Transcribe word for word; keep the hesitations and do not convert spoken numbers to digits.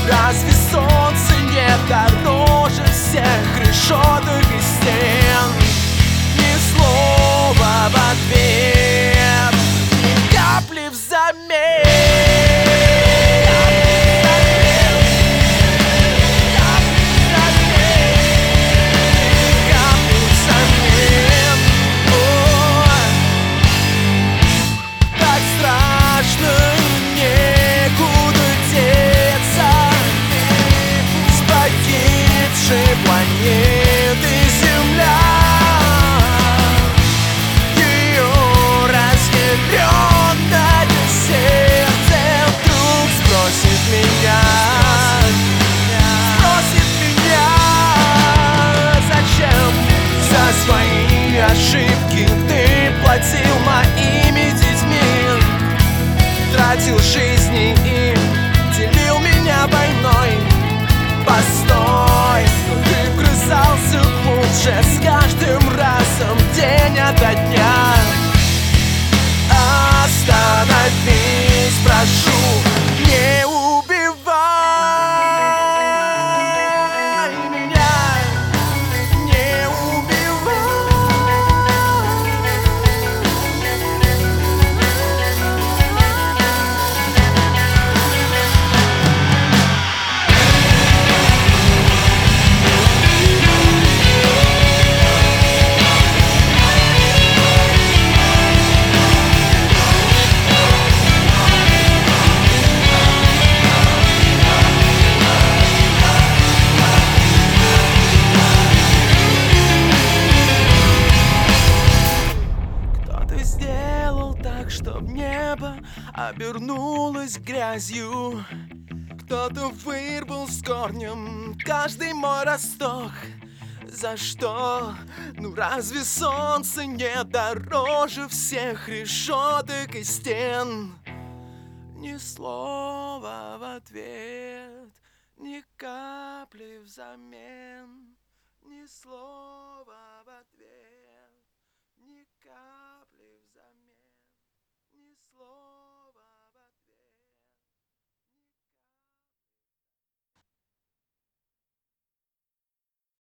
Разве солнце не дороже всех решеток и стен? Ни слова в ответ, ни капли взамен. Планеты Земля, ее разъяренное сердце вдруг спросит меня, спросит меня, зачем за свои ошибки ты платил моими детьми, тратил жизни и делил меня войной. Постой, ты вгрызался глубже с каждым разом, день ото дня. Остановись, прошу, не убивай меня, не убивай. Сделал так, чтоб небо обернулось грязью. Кто-то вырвал с корнем каждый мой росток. За что? Ну разве солнце не дороже всех решеток и стен? Ни слова в ответ, ни капли взамен. Ни слова в ответ, ни капли взамен, ни слова.